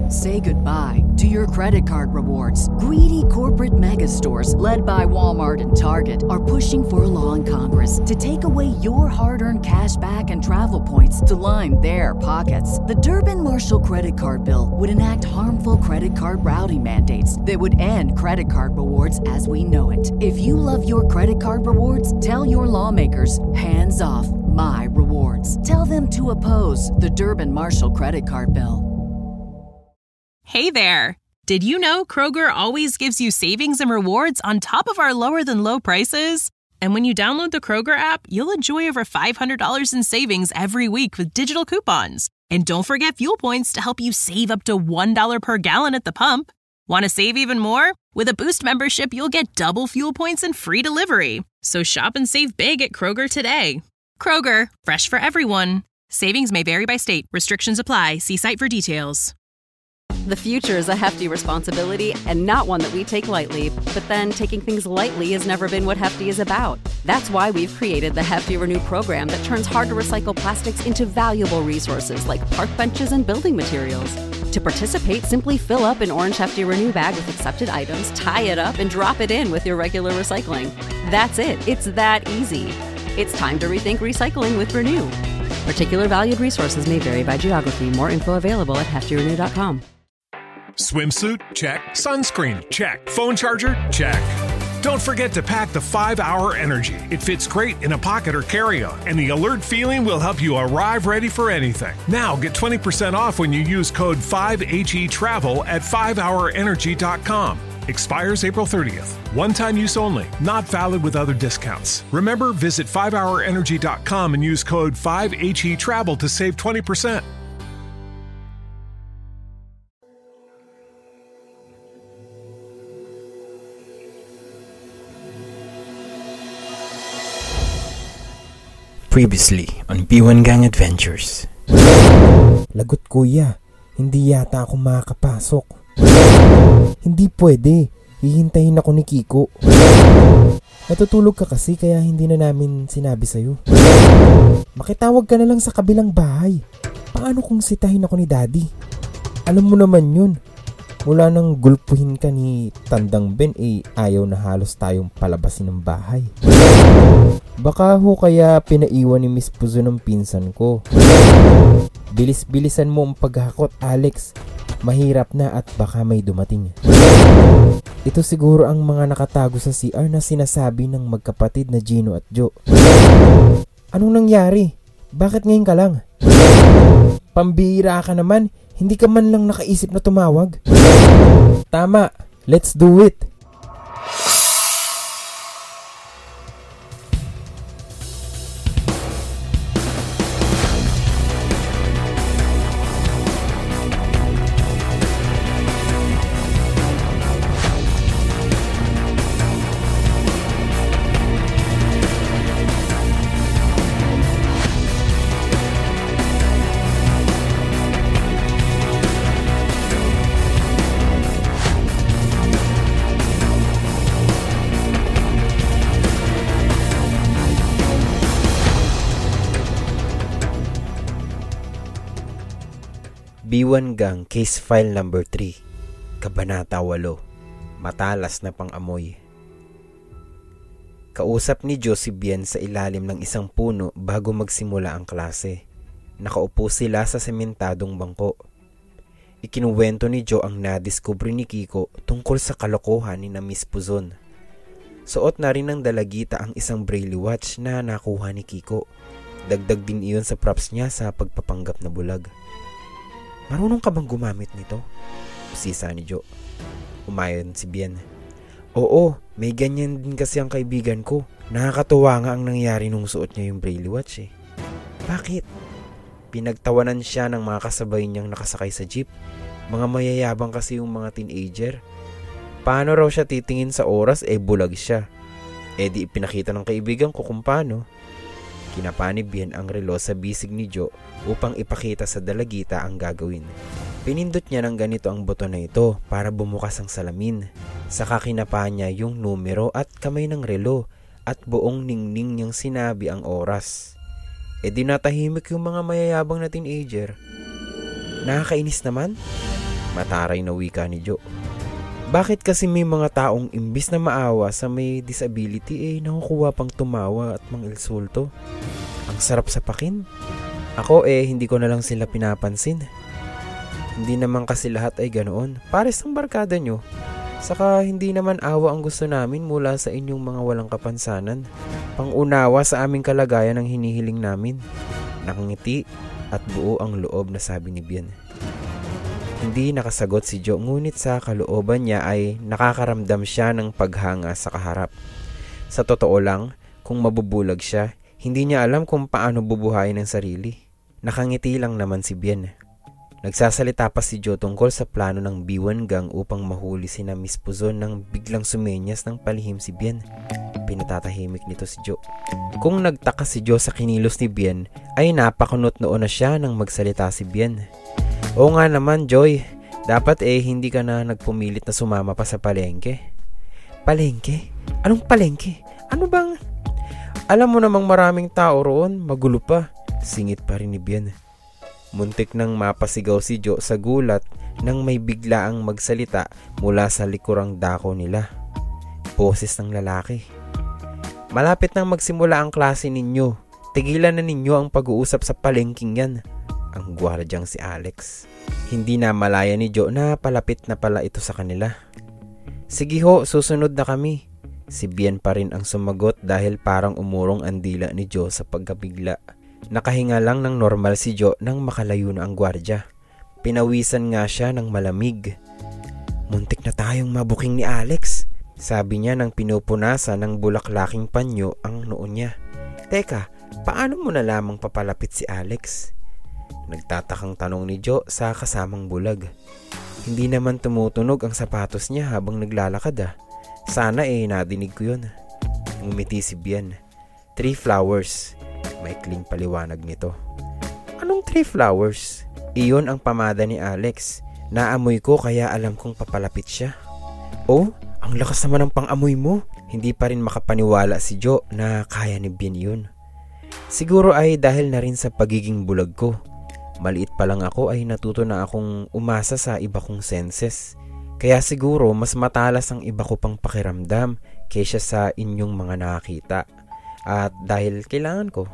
Say goodbye to your credit card rewards. Greedy corporate mega stores, led by Walmart and Target, are pushing for a law in Congress to take away your hard-earned cash back and travel points to line their pockets. The Durbin-Marshall credit card bill would enact harmful credit card routing mandates that would end credit card rewards as we know it. If you love your credit card rewards, tell your lawmakers, hands off my rewards. Tell them to oppose the Durbin-Marshall credit card bill. Hey there! Did you know Kroger always gives you savings and rewards on top of our lower-than-low prices? And when you download the Kroger app, you'll enjoy over $500 in savings every week with digital coupons. And don't forget fuel points to help you save up to $1 per gallon at the pump. Want to save even more? With a Boost membership, you'll get double fuel points and free delivery. So shop and save big at Kroger today. Kroger, fresh for everyone. Savings may vary by state. Restrictions apply. See site for details. The future is a hefty responsibility and not one that we take lightly. But then taking things lightly has never been what Hefty is about. That's why we've created the Hefty Renew program that turns hard-to-recycle plastics into valuable resources like park benches and building materials. To participate, simply fill up an orange Hefty Renew bag with accepted items, tie it up, and drop it in with your regular recycling. That's it. It's that easy. It's time to rethink recycling with Renew. Particular valued resources may vary by geography. More info available at heftyrenew.com. Swimsuit? Check. Sunscreen? Check. Phone charger? Check. Don't forget to pack the 5-Hour Energy. It fits great in a pocket or carry-on, and the alert feeling will help you arrive ready for anything. Now get 20% off when you use code 5HETRAVEL at 5hourenergy.com. Expires April 30th. One-time use only. Not valid with other discounts. Remember, visit 5hourenergy.com and use code 5HETRAVEL to save 20%. Previously on B1 Gang Adventures. Lagot kuya, hindi yata ako makakapasok. Hindi pwede, hihintayin ako ni Kiko. Natutulog ka kasi kaya hindi na namin sinabi sa'yo. Makitawag ka na lang sa kabilang bahay. Paano kung sitahin ako ni Daddy? Alam mo naman yun. Mula nang gulpuhin ka ni Tandang Ben ayaw na halos tayong palabasin ng bahay. Baka ho kaya pinaiwan ni Miss Puzo ng pinsan ko. Bilis-bilisan mo ang paghakot, Alex. Mahirap na at baka may dumating. Ito siguro ang mga nakatago sa CR na sinasabi ng magkapatid na Gino at Joe. Anong nangyari? Bakit ngayon ka lang? Pambihira ka naman. Hindi ka man lang nakaisip na tumawag. Tama, let's do it. B1 Gang Case File Number 3, Kabanata 8, Matalas na Pang-amoy. Kausap ni Josie Bien sa ilalim ng isang puno bago magsimula ang klase. Nakaupo sila sa sementadong bangko. Ikinuwento ni Joe ang nadiskubre ni Kiko tungkol sa kalokohan ni na Miss Puzon. Suot na rin ng dalagita ang isang braille watch na nakuha ni Kiko. Dagdag din iyon sa props niya sa pagpapanggap na bulag. Marunong ka bang gumamit nito? Usisa ni Joe. Umayon si Bien. Oo, may ganyan din kasi ang kaibigan ko. Nakakatuwa nga ang nangyari nung suot niya yung braille watch eh. Bakit? Pinagtawanan siya ng mga kasabay niyang nakasakay sa jeep. Mga mayayabang kasi yung mga teenager. Paano raw siya titingin sa oras bulag siya. Di ipinakita ng kaibigan ko kung paano. Kinapani Bien ang relo sa bisig ni Joe upang ipakita sa dalagita ang gagawin. Pinindot niya ng ganito ang buton na ito para bumukas ang salamin. Saka kinapa niya yung numero at kamay ng relo at buong ningning niyang sinabi ang oras. Di natahimik yung mga mayayabang na teenager. Nakakainis naman. Mataray na wika ni Jo. Bakit kasi may mga taong imbis na maawa sa may disability nakukuha pang tumawa at mangilsulto? Ang sarap sapakin. Ako hindi ko na lang sila pinapansin. Hindi naman kasi lahat ay ganoon. Pares ang barkada nyo. Saka hindi naman awa ang gusto namin mula sa inyong mga walang kapansanan. Pangunawa sa aming kalagayan ang hinihiling namin. Nakangiti at buo ang loob na sabi ni Bien. Hindi nakasagot si Jo, ngunit sa kalooban niya ay nakakaramdam siya ng paghanga sa kaharap. Sa totoo lang, kung mabubulag siya, hindi niya alam kung paano bubuhayin ang sarili. Nakangiti lang naman si Bien. Nagsasalita pa si Jo tungkol sa plano ng B1 gang upang mahuli sina Miss Puzon nang biglang sumenyas ng palihim si Bien. Pinatatahimik nito si Jo. Kung nagtaka si Jo sa kinilos ni Bien, ay napakunot noon na siya nang magsalita si Bien. Oo nga naman, Joy. Dapat hindi ka na nagpumilit na sumama pa sa palengke. Palengke? Anong palengke? Ano bang? Alam mo namang maraming tao roon, magulo pa. Singit pa rin ni Bien. Muntik nang mapasigaw si Jo sa gulat nang may biglaang magsalita mula sa likurang dako nila. Boses ng lalaki. Malapit nang magsimula ang klase ninyo. Tigilan na ninyo ang pag-uusap sa palengking yan. Ang gwardyang si Alex. Hindi na malaya ni Jo na palapit na pala ito sa kanila. Sige ho, susunod na kami. Si Bien pa rin ang sumagot dahil parang umurong ang dila ni Jo sa pagkabigla. Nakahinga lang ng normal si Jo nang makalayo na ang gwardya. Pinawisan nga siya ng malamig. Muntik na tayong mabuking ni Alex, sabi niya nang pinupunasan ng bulaklaking panyo ang noo niya. Teka, paano mo na lamang papalapit si Alex? Nagtatakang tanong ni Jo sa kasamang bulag. Hindi naman tumutunog ang sapatos niya habang naglalakad. Sana nadinig ko yun. Ngumiti si Bien. 3 flowers. Maikling paliwanag nito. Anong 3 flowers? Iyon ang pamada ni Alex. Naamoy ko kaya alam kong papalapit siya. Oh, ang lakas naman ng pang-amoy mo. Hindi pa rin makapaniwala si Jo na kaya ni Bien yun. Siguro ay dahil na rin sa pagiging bulag ko. Maliit pa lang ako ay natuto na akong umasa sa iba kong senses. Kaya siguro mas matalas ang iba ko pang pakiramdam kaysa sa inyong mga nakakita. At dahil kailangan ko.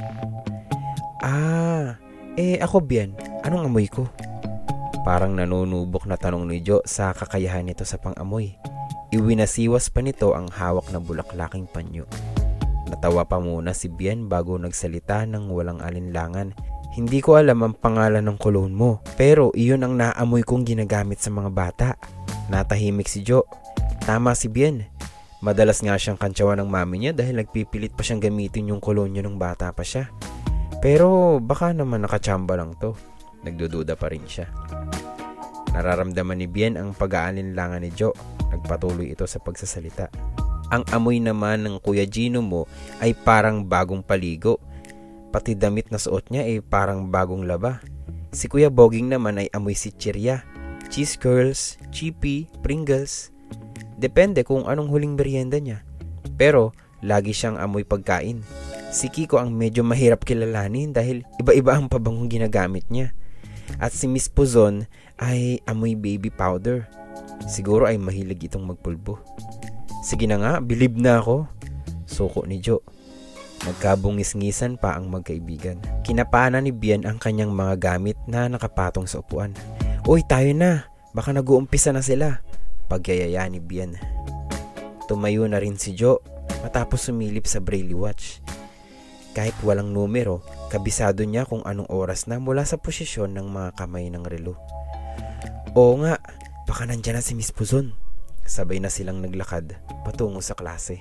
Ako Bien, anong amoy ko? Parang nanunubok na tanong ni Jo sa kakayahan nito sa pang-amoy. Iwinasiwas pa nito ang hawak na bulaklaking panyo. Natawa pa muna si Bien bago nagsalita ng walang alinlangan. Hindi ko alam ang pangalan ng cologne mo, pero iyon ang naamoy kong ginagamit sa mga bata. Natahimik si Jo. Tama si Bien. Madalas nga siyang kantsawan ng mami niya dahil nagpipilit pa siyang gamitin yung cologne niya nung bata pa siya. Pero baka naman nakachamba lang to. Nagdududa pa rin siya. Nararamdaman ni Bien ang pag-aalinlangan ni Jo. Nagpatuloy ito sa pagsasalita. Ang amoy naman ng Kuya Gino mo ay parang bagong paligo. Pati damit na suot niya ay parang bagong laba. Si Kuya Boging naman ay amoy sitsirya, cheese curls, chippy, Pringles. Depende kung anong huling merienda niya. Pero lagi siyang amoy pagkain. Si Kiko ang medyo mahirap kilalanin dahil iba-iba ang pabangong ginagamit niya. At si Miss Puzon ay amoy baby powder. Siguro ay mahilig itong magpulbo. Sige na nga, bilib na ako. Suko ni Jo. Nagkabungis-ngisan pa ang magkaibigan. Kinapana ni Bien ang kanyang mga gamit na nakapatong sa upuan. Uy, tayo na. Baka nag-uumpisa na sila. Pagyayaya ni Bien. Tumayo na rin si Jo matapos sumilip sa Braille watch. Kahit walang numero, kabisado niya kung anong oras na mula sa posisyon ng mga kamay ng relo. Oo nga, baka nandyan na si Miss Puzon. Sabay na silang naglakad patungo sa klase.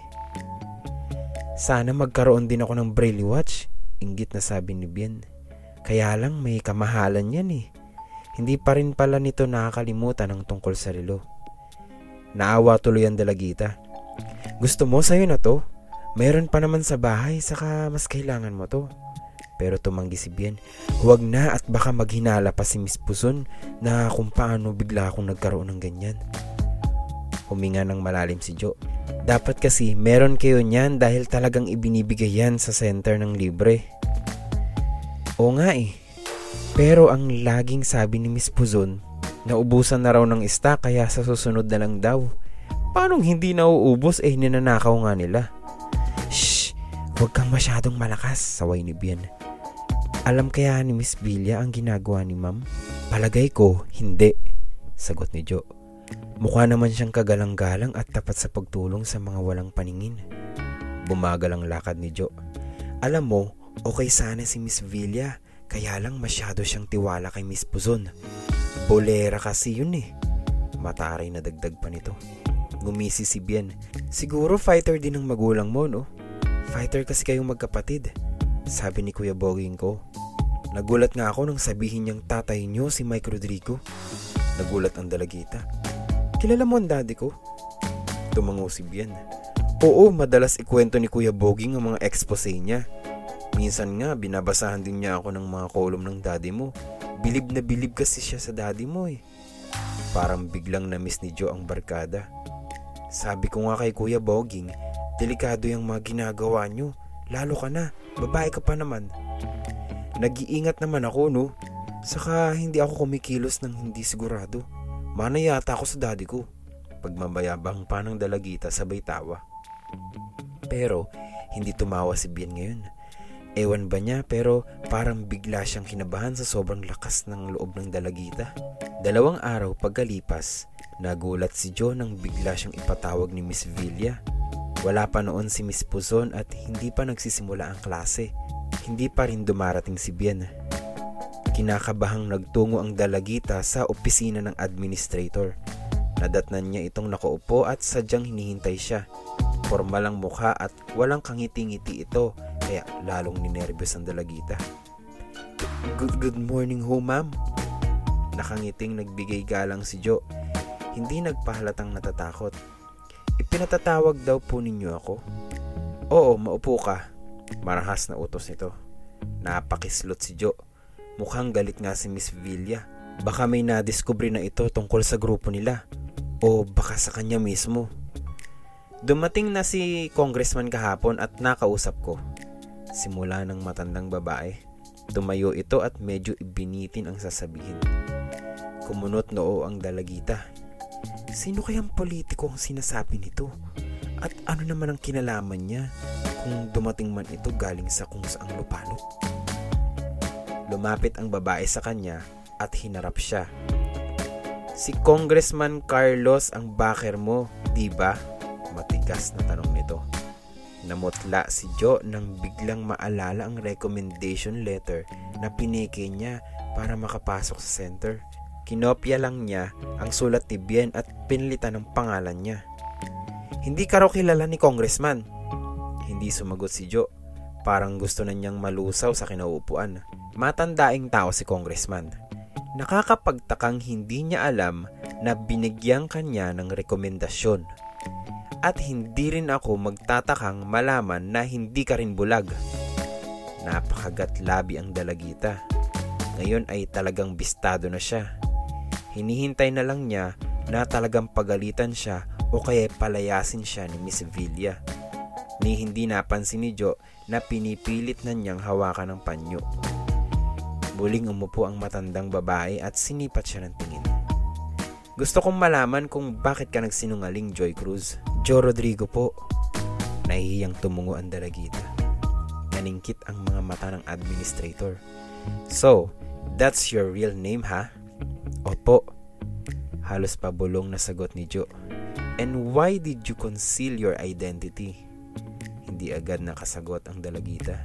Sana magkaroon din ako ng Braille watch, inggit na sabi ni Bien. Kaya lang may kamahalan yan eh. Hindi pa rin pala nito nakakalimutan ang tungkol sa relo. Naawa tuloy ang dalagita. Gusto mo sa'yo na to? Mayroon pa naman sa bahay, saka mas kailangan mo to. Pero tumanggi si Bien. Huwag na at baka maghinala pa si Miss Puzon na kung paano bigla akong nagkaroon ng ganyan. Huminga ng malalim si Jo. Dapat kasi meron kayo niyan dahil talagang ibinibigay yan sa center ng libre. Oo nga eh. Pero ang laging sabi ni Miss Puzon, Naubusan na raw ng stock kaya sa susunod na lang daw. Paanong hindi nauubos ninanakaw nga nila? Shh! Huwag kang masyadong malakas, saway ni Bien. Alam kaya ni Miss Villa ang ginagawa ni Ma'am? Palagay ko, hindi, sagot ni Jo. Mukha naman siyang kagalang-galang at tapat sa pagtulong sa mga walang paningin. Bumagal ang lakad ni Jo. Alam mo, okay sana si Miss Villa, kaya lang masyado siyang tiwala kay Miss Puzon. Bolera kasi yun Mataray na dagdag pa nito. Ngumisi si Bien. Siguro fighter din ang magulang mo, no? Fighter kasi kayong magkapatid, sabi ni Kuya Boging ko. Nagulat nga ako nang sabihin niyang tatay niyo si Mike Rodrigo. Nagulat ang dalagita. Kilala mo ang daddy ko? Tumango si Bien. Oo, madalas ikwento ni Kuya Boging ang mga expose niya. Minsan nga, binabasahan din niya ako ng mga column ng daddy mo. Bilib na bilib kasi siya sa daddy mo Parang biglang na-miss ni Jo ang barkada. Sabi ko nga kay Kuya Boging, delikado yung mga ginagawa nyo. Lalo ka na, babae ka pa naman. Nag-iingat naman ako, no? Saka hindi ako kumikilos ng hindi sigurado. Mana yata ako sa daddy ko. Pagmamayabang pa ng dalagita sabay tawa. Pero hindi tumawa si Bien ngayon. Ewan ba niya pero parang bigla siyang kinabahan sa sobrang lakas ng loob ng dalagita. 2 araw pagkalipas, nagulat si Jo nang bigla siyang ipatawag ni Miss Villa. Wala pa noon si Miss Puzon at hindi pa nagsisimula ang klase. Hindi pa rin dumarating si Bien. Kinakabahang nagtungo ang dalagita sa opisina ng administrator. Nadatnan niya itong nakaupo at sadyang hinihintay siya. Formal ang mukha at walang kangiti-ngiti ito. Kaya lalong ninervyos ang dalagita. Good morning ho, ma'am. Nakangiting nagbigay galang si Jo. Hindi nagpahalatang natatakot. Ipinatatawag daw po ninyo ako? Oo, maupo ka. Marahas na utos nito. Napakislot si Jo. Mukhang galit nga si Miss Villa. Baka may nadiskubre na ito tungkol sa grupo nila. O baka sa kanya mismo. Dumating na si Congressman kahapon at nakausap ko. Simula ng matandang babae. Tumayo ito at medyo ibinitin ang sasabihin. Kumunot noo ang dalagita. Sino kayang politiko ang sinasabi nito? At ano naman ang kinalaman niya kung dumating man ito galing sa kung saang lupalop? Lumapit ang babae sa kanya at hinarap siya. Si Congressman Carlos ang backer mo, di ba? Matigas na tanong nito. Namutla si Jo nang biglang maalala ang recommendation letter na pineke niya para makapasok sa center. Kinopya lang niya ang sulat ni Bien at pinilitan ng pangalan niya. Hindi ka raw kilala ni Congressman. Hindi sumagot si Jo. Parang gusto na niyang malusaw sa kinauupuan. Matandaing tao si Congressman. Nakakapagtakang hindi niya alam na binigyan kanya ng rekomendasyon. At hindi rin ako magtatakang malaman na hindi ka rin bulag. Napakagat labi ang dalagita. Ngayon ay talagang bistado na siya. Hinihintay na lang niya na talagang pagalitan siya o kaya palayasin siya ni Miss Villa. Ni hindi napansin ni Jo na pinipilit na niyang hawakan ng panyo. Muling umupo ang matandang babae at sinipat siya ng tingin. Gusto kong malaman kung bakit ka nagsinungaling, Joy Cruz. Jo Rodrigo po. Nahihiyang tumungo ang dalagita. Naningkit ang mga mata ng administrator. So, that's your real name, ha? Opo. Halos pabulong na sagot ni Jo. And why did you conceal your identity? Hindi agad nakasagot ang dalagita.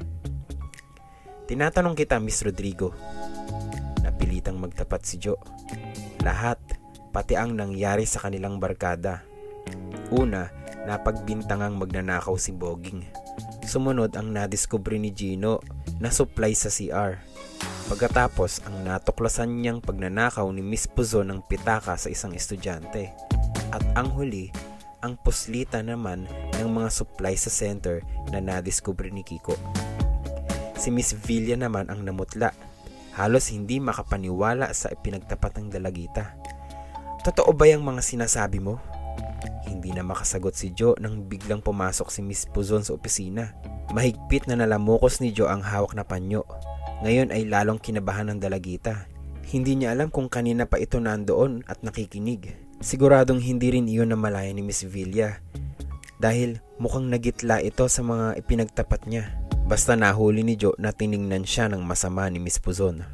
Tinatanong kita, Miss Rodrigo. Napilitang magtapat si Jo. Lahat, pati ang nangyari sa kanilang barkada. Una, napagbintangang magnanakaw si Boging. Sumunod ang nadiskubre ni Gino na supply sa CR. Pagkatapos ang natuklasan niyang pagnanakaw ni Miss Puzon ng pitaka sa isang estudyante. At ang huli, ang puslita naman ng mga supply sa center na nadiskubre ni Kiko. Si Miss Villa naman ang namutla. Halos hindi makapaniwala sa ipinagtapat ng dalagita. Totoo ba yung mga sinasabi mo? Hindi na makasagot si Jo nang biglang pumasok si Miss Puzon sa opisina. Mahigpit na nalamukos ni Jo ang hawak na panyo. Ngayon ay lalong kinabahan ng dalagita. Hindi niya alam kung kanina pa ito nandoon at nakikinig. Siguradong hindi rin iyon namalaya ni Miss Villa dahil mukhang nagitla ito sa mga ipinagtapat niya. Basta nahuli ni Joe na tiningnan siya ng masama ni Miss Puzon.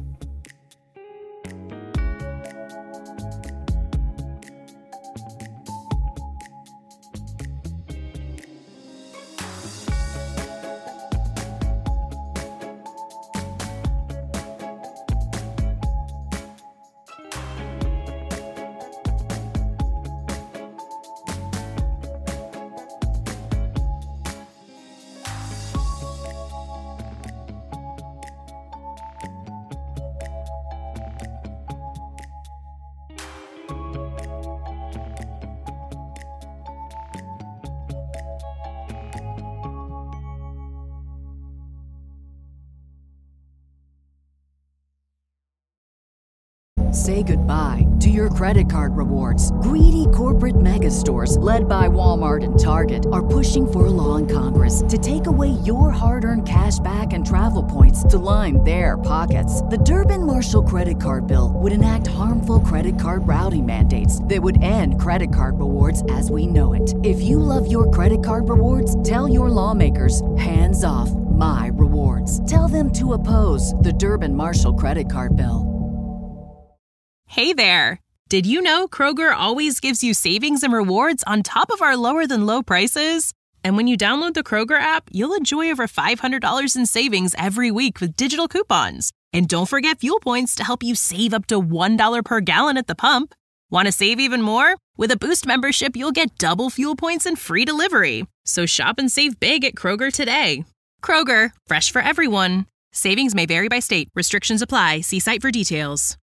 Say goodbye to your credit card rewards. Greedy corporate mega stores, led by Walmart and Target, are pushing for a law in Congress to take away your hard-earned cash back and travel points to line their pockets. The Durbin-Marshall credit card bill would enact harmful credit card routing mandates that would end credit card rewards as we know it. If you love your credit card rewards, tell your lawmakers, hands off my rewards. Tell them to oppose the Durbin-Marshall credit card bill. Hey there! Did you know Kroger always gives you savings and rewards on top of our lower-than-low prices? And when you download the Kroger app, you'll enjoy over $500 in savings every week with digital coupons. And don't forget fuel points to help you save up to $1 per gallon at the pump. Want to save even more? With a Boost membership, you'll get double fuel points and free delivery. So shop and save big at Kroger today. Kroger, fresh for everyone. Savings may vary by state. Restrictions apply. See site for details.